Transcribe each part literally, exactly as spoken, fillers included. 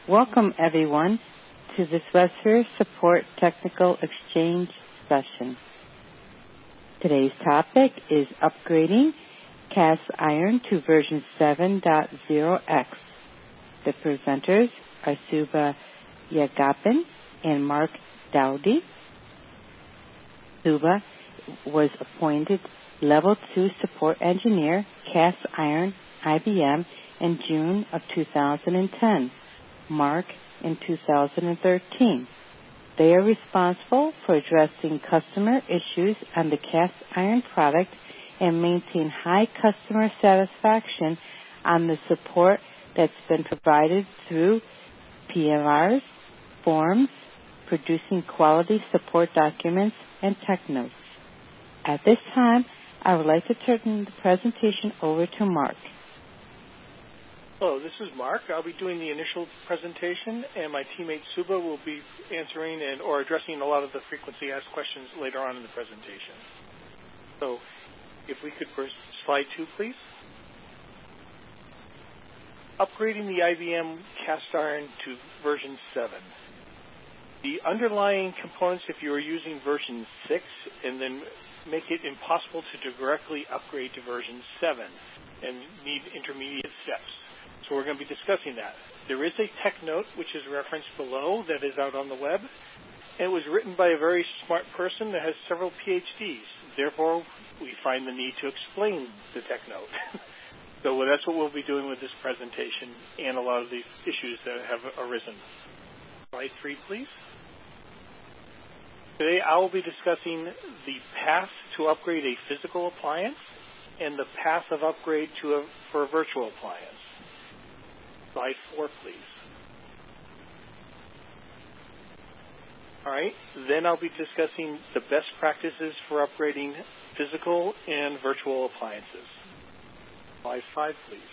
Welcome, everyone, to this Webster Support Technical Exchange session. Today's topic is upgrading cast iron to version seven point oh X. The presenters are Suba Yagappan and Mark Dowdy. Suba was appointed Level two Support Engineer, Cast Iron, I B M, in June of two thousand ten. Mark in two thousand thirteen. They are responsible for addressing customer issues on the cast iron product and maintain high customer satisfaction on the support that's been provided through P M Rs, forums, producing quality support documents, and tech notes. At this time, I would like to turn the presentation over to Mark. Hello, this is Mark. I'll be doing the initial presentation, and my teammate Suba will be answering and or addressing a lot of the frequently asked questions later on in the presentation. So, if we could first slide two, please. Upgrading the I B M cast iron to version seven. The underlying components, if you are using version six, and then make it impossible to directly upgrade to version seven and need intermediate steps. So we're going to be discussing that. There is a tech note, which is referenced below, that is out on the web. And it was written by a very smart person that has several P H Ds. Therefore, we find the need to explain the tech note. So that's what we'll be doing with this presentation and a lot of these issues that have arisen. Slide three, please. Today, I will be discussing the path to upgrade a physical appliance and the path of upgrade to a, for a virtual appliance. Slide four, please. All right, then I'll be discussing the best practices for upgrading physical and virtual appliances. Slide five, please.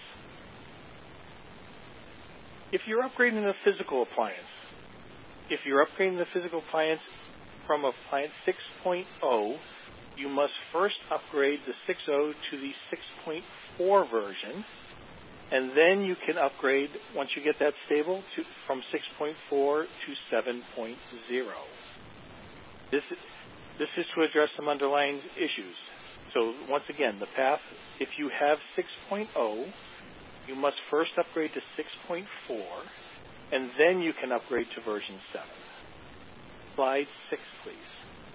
If you're upgrading a physical appliance, if you're upgrading the physical appliance from appliance six point oh, you must first upgrade the six point oh to the six point four version, and then you can upgrade, once you get that stable, to, from six point four to seven point oh. This is, this is to address some underlying issues. So once again, the path, if you have six point oh, you must first upgrade to six point four, and then you can upgrade to version seven. Slide six, please.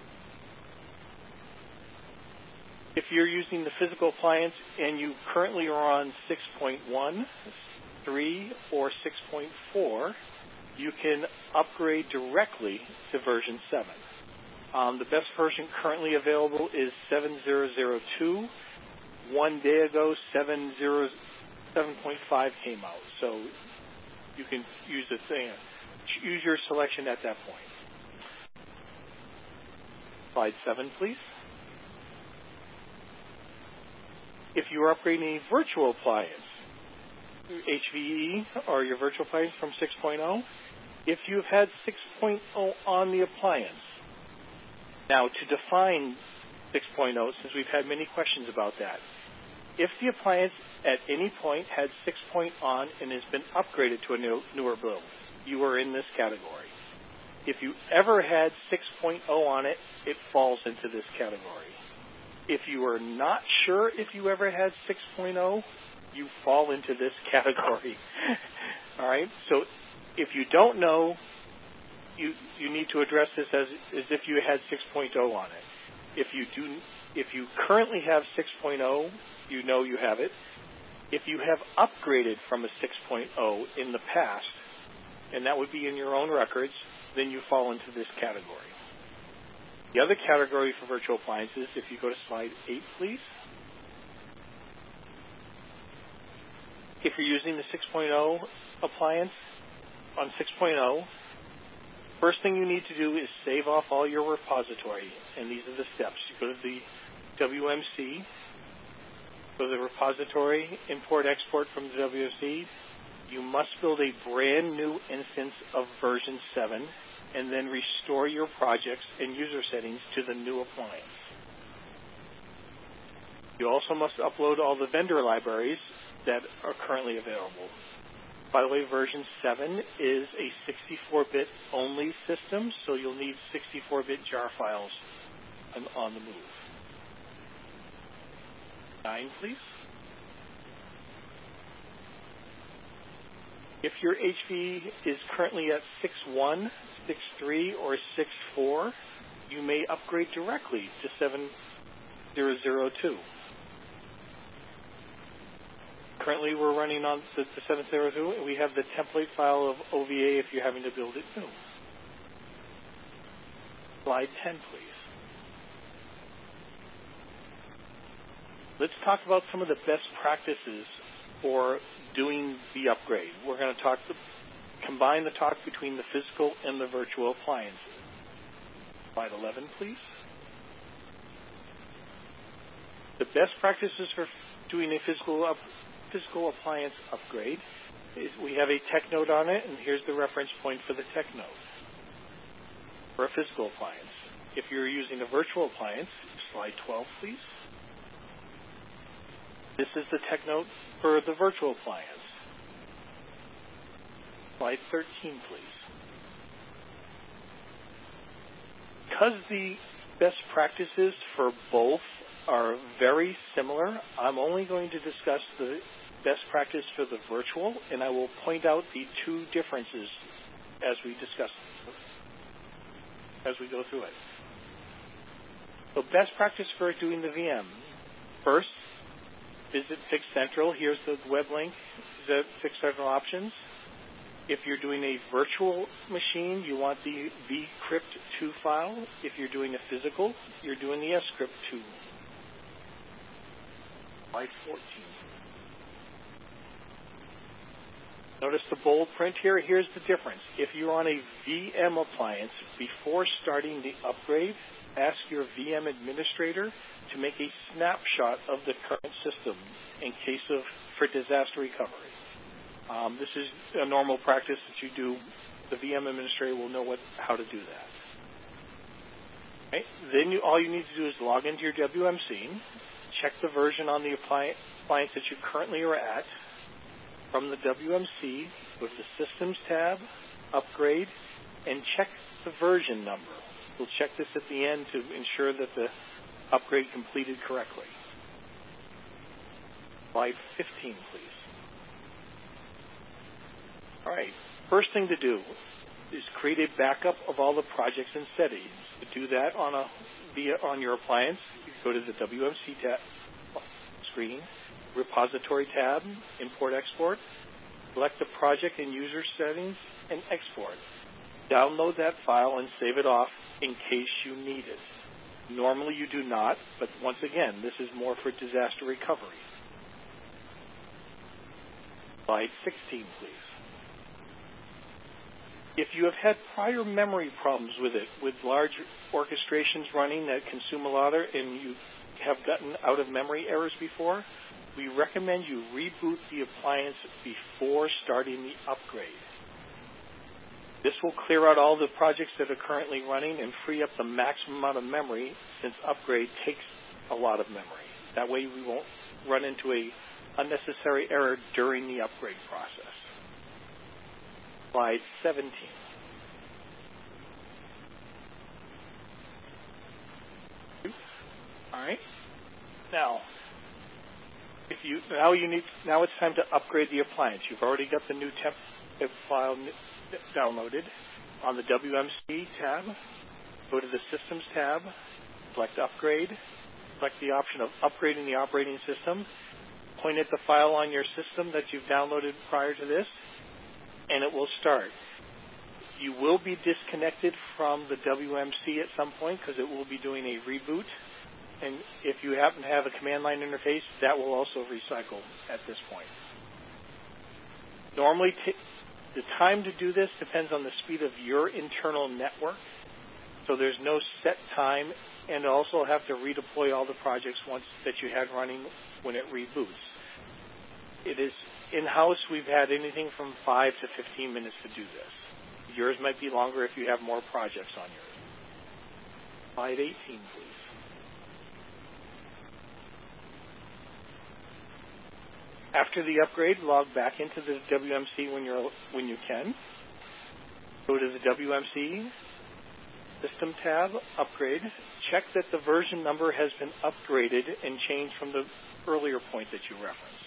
If you're using the physical appliance and you currently are on six point one, three, or six point four, you can upgrade directly to version seven. Um, the best version currently available is seven point oh two. One day ago, seven point five came out, so you can use the thing. Use your selection at that point. Slide seven, please. If you are upgrading a virtual appliance, H V E or your virtual appliance from six point oh, if you've had six point oh on the appliance, now to define six point oh, since we've had many questions about that, if the appliance at any point had six point oh on and has been upgraded to a new, newer build, you are in this category. If you ever had six point oh on it, it falls into this category. If you are not sure if you ever had six point oh, you fall into this category. All right? So if you don't know, you you need to address this as, as if you had six point oh on it. If you do, if you currently have six point oh, you know you have it. If you have upgraded from a six point oh in the past, and that would be in your own records, then you fall into this category. The other category for virtual appliances, if you go to slide eight, please. If you're using the six point oh appliance on six point oh, first thing you need to do is save off all your repository, and these are the steps. You go to the W M C, go to the repository, import, export from the W M C. You must build a brand new instance of version seven, and then restore your projects and user settings to the new appliance. You also must upload all the vendor libraries that are currently available. By the way, version seven is a sixty-four bit only system, so you'll need sixty-four bit jar files on, on the move. Nine, please. If your H V is currently at six one, six three, or six four, you may upgrade directly to seven zero zero two. Currently, we're running on the, the seven zero two, and we have the template file of O V A if you're having to build it new. Slide ten, please. Let's talk about some of the best practices for doing the upgrade. We're going to talk to, combine the talk between the physical and the virtual appliances. Slide eleven, please. The best practices for doing a physical up, physical appliance upgrade is we have a tech note on it, and here's the reference point for the tech note for a physical appliance. If you're using a virtual appliance, slide twelve, please. This is the tech note for the virtual appliance. Slide thirteen, please. Because the best practices for both are very similar, I'm only going to discuss the best practice for the virtual, and I will point out the two differences as we discuss, as we go through it. So best practice for doing the V M. First, visit Fix Central. Here's the web link, the Fix Central options. If you're doing a virtual machine, you want the V crypt two file. If you're doing a physical, you're doing the S crypt two. Slide fourteen. Notice the bold print here. Here's the difference. If you're on a V M appliance, before starting the upgrade, ask your V M administrator to make a snapshot of the current system in case of for disaster recovery. Um, this is a normal practice that you do. The V M administrator will know what how to do that. Okay. Then you, all you need to do is log into your W M C, check the version on the appliance, appliance that you currently are at. From the W M C, go to the Systems tab, Upgrade, and check the version number. We'll check this at the end to ensure that the upgrade completed correctly. Slide fifteen, please. All right, first thing to do is create a backup of all the projects and settings. To do that on a via on your appliance, you go to the W M C tab screen, Repository tab, Import Export, select the project and user settings, and export. Download that file and save it off in case you need it. Normally you do not, but once again, this is more for disaster recovery. Slide sixteen, please. If you have had prior memory problems with it, with large orchestrations running that consume a lot, and you have gotten out of memory errors before, we recommend you reboot the appliance before starting the upgrade. This will clear out all the projects that are currently running and free up the maximum amount of memory, since upgrade takes a lot of memory. That way we won't run into a unnecessary error during the upgrade process. Slide seventeen. All right. Now, if you now you need now it's time to upgrade the appliance. You've already got the new temp file downloaded. On the W M C tab, go to the Systems tab, select Upgrade, select the option of upgrading the operating system, point at the file on your system that you've downloaded prior to this, and it will start. You will be disconnected from the W M C at some point because it will be doing a reboot. And if you happen to have a command line interface, that will also recycle at this point. Normally, t the time to do this depends on the speed of your internal network. So there's no set time, and also have to redeploy all the projects once that you had running when it reboots. It is in-house, we've had anything from five to fifteen minutes to do this. Yours might be longer if you have more projects on yours. Slide eighteen, please. After the upgrade, log back into the W M C when you're when you can. Go to the W M C System tab, Upgrade. Check that the version number has been upgraded and changed from the earlier point that you referenced.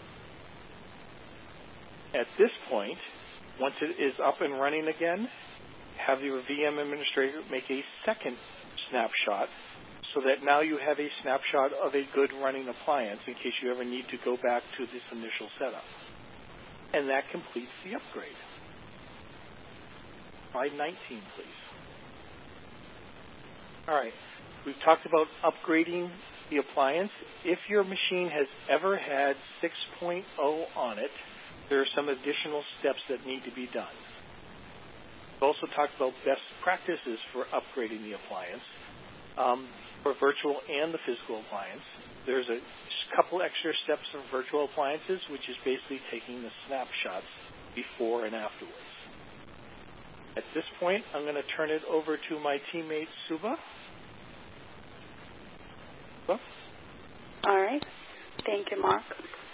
At this point, once it is up and running again, have your V M administrator make a second snapshot so that now you have a snapshot of a good running appliance in case you ever need to go back to this initial setup. And that completes the upgrade. Slide nineteen, please. All right, we've talked about upgrading the appliance. If your machine has ever had six point oh on it, there are some additional steps that need to be done. We've also talked about best practices for upgrading the appliance. Um, for virtual and the physical appliance, there's a couple extra steps for virtual appliances, which is basically taking the snapshots before and afterwards. At this point, I'm going to turn it over to my teammate, Suba. Suba? All right. Thank you, Mark.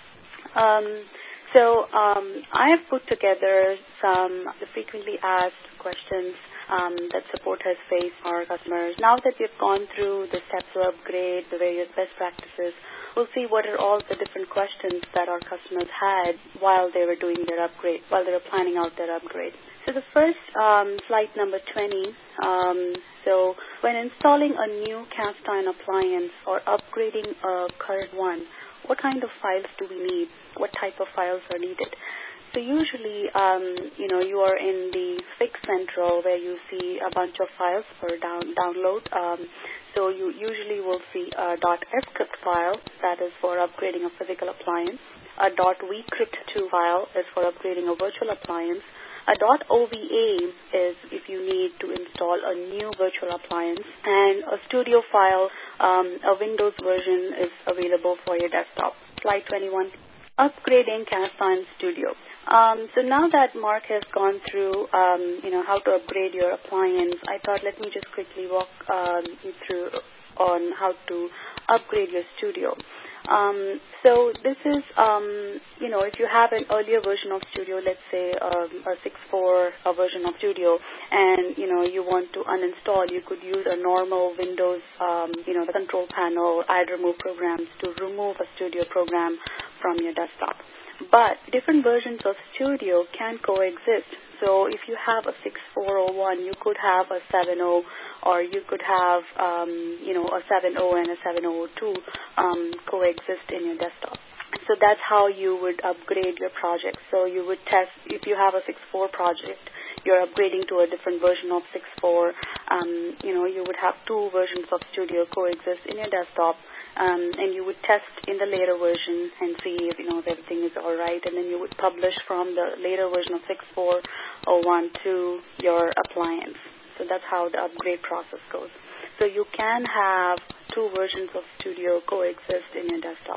Um, so um, I have put together some frequently asked questions Um, that support has faced our customers. Now that we've gone through the steps to upgrade, the various best practices, we'll see what are all the different questions that our customers had while they were doing their upgrade, while they were planning out their upgrade. So the first, um, slide number twenty, um, so when installing a new cast iron appliance or upgrading a current one, what kind of files do we need? What type of files are needed? So usually, um, you know, you are in the Fix Central where you see a bunch of files for down, download. Um, so you usually will see a .fscript file that is for upgrading a physical appliance. A .vcrypt two file is for upgrading a virtual appliance. A .ova is if you need to install a new virtual appliance. And a studio file, um, a Windows version is available for your desktop. Slide twenty-one. Upgrading Cast Iron Studio. Um, so now that Mark has gone through, um, you know, how to upgrade your appliance, I thought let me just quickly walk um, you through on how to upgrade your studio. Um, so this is, um, you know, if you have an earlier version of Studio, let's say um, a six point four a version of Studio, and, you know, you want to uninstall, you could use a normal Windows, um, you know, the control panel, add remove programs to remove a Studio program from your desktop. But different versions of Studio can coexist. So if you have a six point four oh one, you could have a seven point oh, or you could have, um, you know, a seven point oh and a seven point oh two um, coexist in your desktop. So that's how you would upgrade your project. So you would test, if you have a six point four project, you're upgrading to a different version of six point four, um, you know, you would have two versions of Studio coexist in your desktop. Um, and you would test in the later version and see if, you know, if everything is all right, and then you would publish from the later version of six point four oh one to your appliance. So that's how the upgrade process goes. So you can have two versions of Studio coexist in your desktop.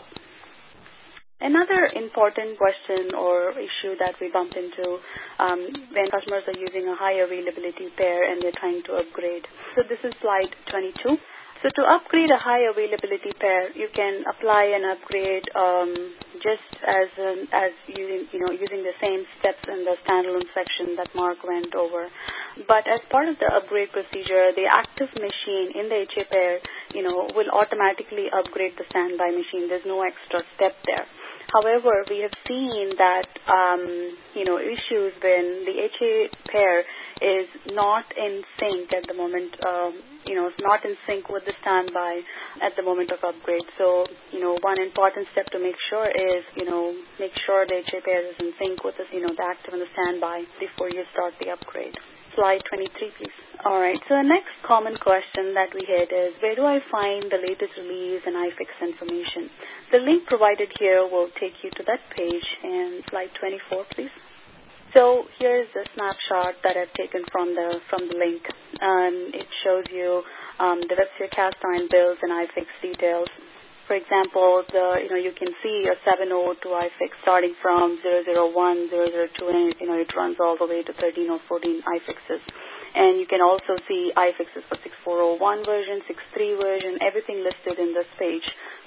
Another important question or issue that we bump into um, when customers are using a high availability pair and they're trying to upgrade. So this is slide twenty-two. So to upgrade a high availability pair, you can apply an upgrade um, just as um, as using you know using the same steps in the standalone section that Mark went over. But as part of the upgrade procedure, the active machine in the H A pair, you know, will automatically upgrade the standby machine. There's no extra step there. However, we have seen that, um, you know, issues when the H A pair is not in sync at the moment, um, you know, it's not in sync with the standby at the moment of upgrade. So, you know, one important step to make sure is, you know, make sure the H A pair is in sync with the, you know, the active and the standby before you start the upgrade. Slide twenty-three, please. All right, so the next common question that we get is, where do I find the latest release and iFix information? The link provided here will take you to that page. And slide twenty-four, please. So here's a snapshot that I've taken from the from the link. Um, it shows you um, the WebSphere cast iron builds and iFix details. For example, the you know you can see a seven point oh two iFix starting from zero zero one, zero zero two, and you know it runs all the way to thirteen or fourteen iFixes. And you can also see iFixes for six point four oh one version, six point three version, everything listed in this page.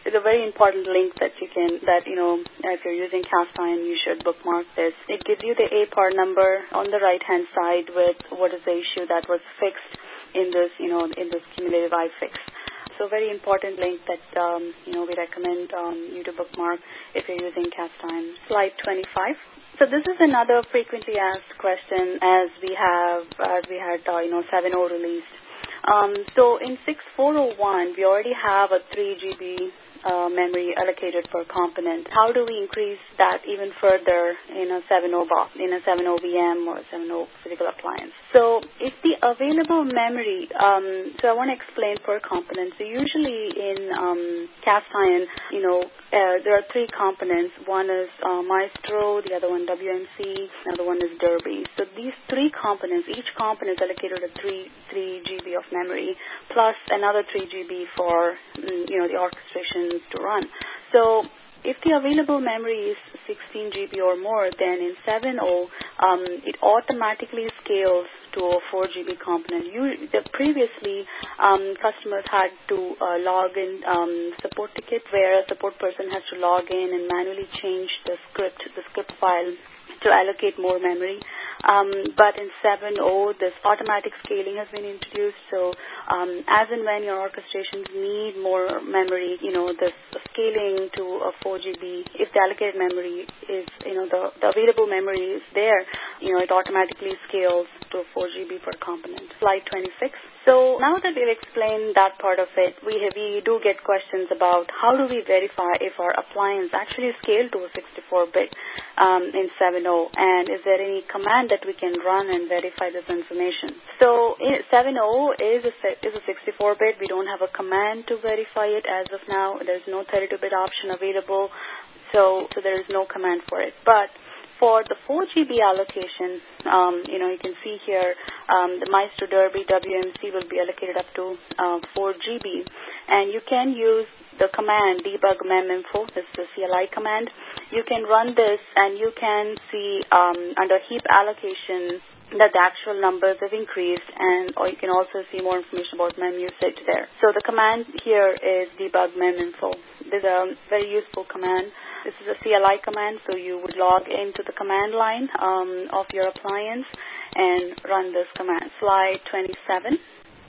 is a very important link that you can, that, you know, if you're using cast iron, you should bookmark this. It gives you the A P A R number on the right-hand side with what is the issue that was fixed in this, you know, in this cumulative iFix. So very important link that, um, you know, we recommend um, you to bookmark if you're using cast iron. Slide twenty-five. So this is another frequently asked question as we have, as we had, uh, you know, seven point oh released. Um, so in six point four oh one, we already have a three gigabyte uh, memory allocated per component. How do we increase that even further in a seven point oh box, in a seven point oh V M or seven point oh physical appliance? So if the available memory, um, so I want to explain per component. So usually in um, cast iron, you know, uh, there are three components. One is uh, Maestro, the other one W M C, the other one is Derby. So these three components, each component is allocated a three three gigabyte of memory plus another three gigabyte for you know the orchestration to run. So if the available memory is sixteen gigabyte or more, then in seven point oh um, it automatically scales to a four gigabyte component. You, the, previously, um, customers had to uh, log in um, support ticket where a support person has to log in and manually change the script, the script file to allocate more memory. Um, but in seven point oh, this automatic scaling has been introduced. So um, as and when your orchestrations need more memory, you know, this scaling to a four gigabyte, if the allocated memory is, you know, the, the available memory is there, you know, it automatically scales to four gigabyte per component. Slide twenty-six. So now that we've explained that part of it, we, have, we do get questions about how do we verify if our appliance actually scaled to a sixty-four bit um, in seven point oh, and is there any command that we can run and verify this information? So seven point oh is a, is a sixty-four bit. We don't have a command to verify it as of now. There's no thirty-two bit option available, so, so there is no command for it. But for the four gigabyte allocation, um, you know, you can see here um, the Maestro Derby W M C will be allocated up to uh, four gigabyte, and you can use the command debug meminfo. This is the C L I command. You can run this, and you can see um, under heap allocation that the actual numbers have increased, and or you can also see more information about mem usage there. So the command here is debug meminfo. This is a very useful command. This is a C L I command, so you would log into the command line um, of your appliance and run this command. Slide twenty-seven.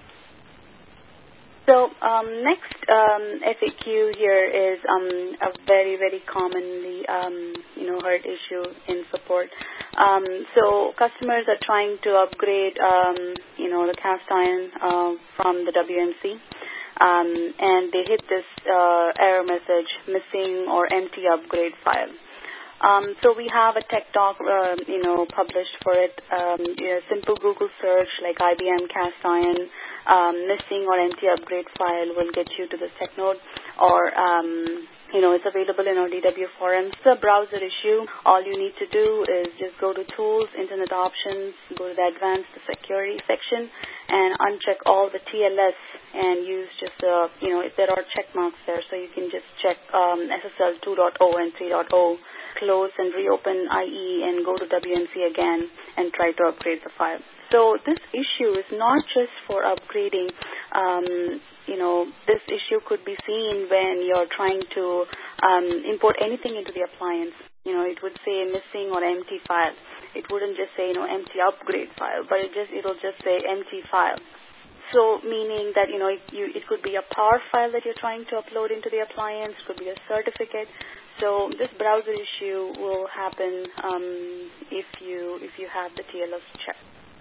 So um, next um, F A Q here is um, a very, very commonly um, you know heard issue in support. Um, so customers are trying to upgrade um, you know the cast iron uh, from the W M C. Um, and they hit this uh, error message, missing or empty upgrade file. Um, so we have a tech talk, uh, you know, published for it. Um, a simple Google search like I B M cast iron, um, missing or empty upgrade file will get you to this tech node, or um, you know, it's available in our D W forums. It's a browser issue. All you need to do is just go to Tools, Internet Options, go to the Advanced Security section, and uncheck all the T L S and use just, uh, you know, if there are check marks there, so you can just check um, S S L two point oh and three point oh, close and reopen I E and go to W M C again and try to upgrade the file. So this issue is not just for upgrading. Um, you know, this issue could be seen when you're trying to um, import anything into the appliance. You know, it would say missing or empty file. It wouldn't just say, you know, empty upgrade file, but it just it'll just say empty file. So meaning that, you know, it, you, it could be a power file that you're trying to upload into the appliance, could be a certificate. So this browser issue will happen um, if you if you have the T L S checked.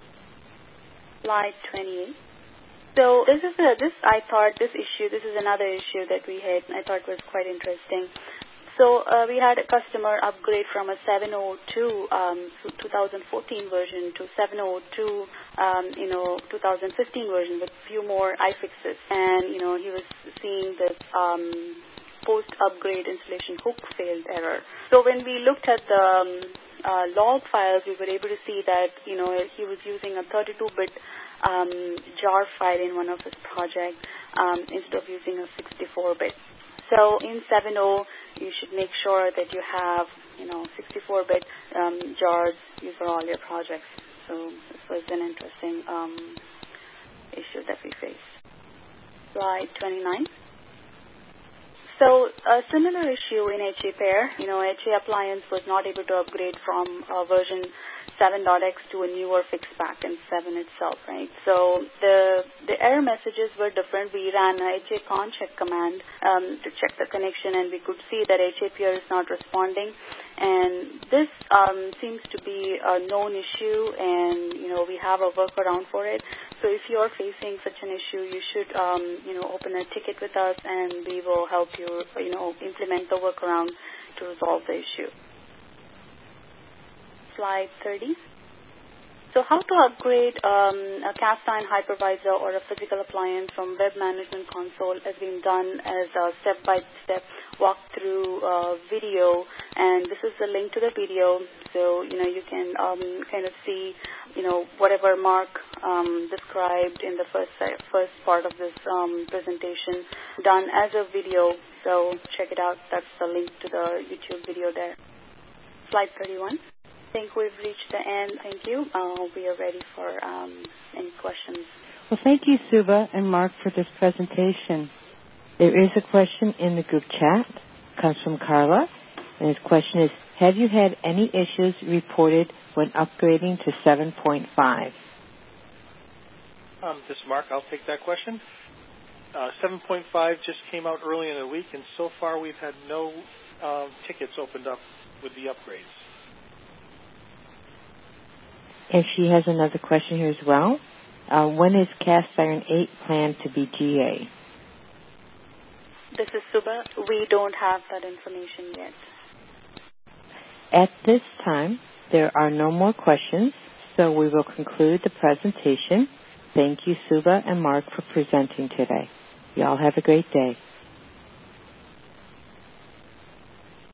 Slide twenty-eight. So this is a, this I thought this issue this is another issue that we had and I thought was quite interesting. So uh, we had a customer upgrade from a seven point oh two um, twenty fourteen version to seven point oh two um, you know twenty fifteen version with a few more iFixes, and you know he was seeing this um, post-upgrade installation hook failed error. So when we looked at the um, uh, log files, we were able to see that you know he was using a thirty-two bit um, jar file in one of his projects um, instead of using a sixty-four bit. So in seven point oh, you should make sure that you have, you know, sixty-four bit um, jars used for all your projects. So this was an interesting um, issue that we faced. Slide twenty-nine. So a similar issue in H A pair, you know, H A appliance was not able to upgrade from uh, version seven dot x to a newer fixed pack in seven itself, right? So the the error messages were different. We ran a H A con check command um, to check the connection, and we could see that H A peer is not responding. And this um, seems to be a known issue, and you know we have a workaround for it. So if you are facing such an issue, you should um, you know open a ticket with us, and we will help you you know implement the workaround to resolve the issue. Slide thirty. So how to upgrade um, a cast iron hypervisor or a physical appliance from Web Management Console has been done as a step-by-step walkthrough uh, video, and this is the link to the video. So you know you can um, kind of see you know whatever Mark um, described in the first first part of this um, presentation done as a video. So check it out. That's the link to the YouTube video there. Slide thirty-one. I think we've reached the end. Thank you. Uh, we are ready for um, any questions. Well, thank you, Suba and Mark, for this presentation. There is a question in the group chat. It comes from Carla, and his question is, have you had any issues reported when upgrading to seven point five? Um, this is Mark. I'll take that question. Uh, seven point five just came out early in the week, and so far we've had no uh, tickets opened up with the upgrades. And she has another question here as well. Uh, when is Cast Iron eight planned to be G A? This is Suba. We don't have that information yet. At this time, there are no more questions, so we will conclude the presentation. Thank you, Suba and Mark, for presenting today. You all have a great day.